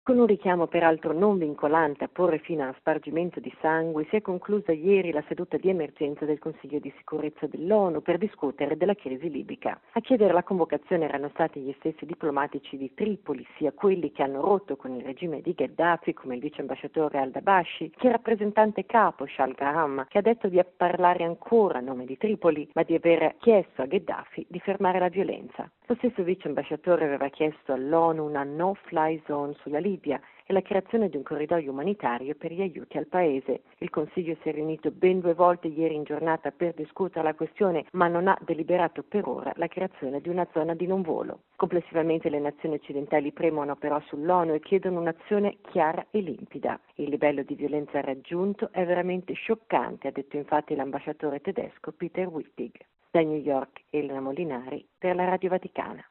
Con un richiamo peraltro non vincolante a porre fine allo spargimento di sangue, si è conclusa ieri la seduta di emergenza del Consiglio di sicurezza dell'ONU per discutere della crisi libica. A chiedere la convocazione erano stati gli stessi diplomatici di Tripoli, sia quelli che hanno rotto con il regime di Gheddafi, come il vice ambasciatore al-Dabashi, che il rappresentante capo Shal Graham, che ha detto di parlare ancora a nome di Tripoli, ma di aver chiesto a Gheddafi di fermare la violenza. Lo stesso vice ambasciatore aveva chiesto all'ONU una no-fly zone sulla Libia e la creazione di un corridoio umanitario per gli aiuti al paese. Il Consiglio si è riunito ben 2 volte ieri in giornata per discutere la questione, ma non ha deliberato per ora la creazione di una zona di non volo. Complessivamente le nazioni occidentali premono però sull'ONU e chiedono un'azione chiara e limpida. Il livello di violenza raggiunto è veramente scioccante, ha detto infatti l'ambasciatore tedesco Peter Wittig. Da New York, Elena Molinari per la Radio Vaticana.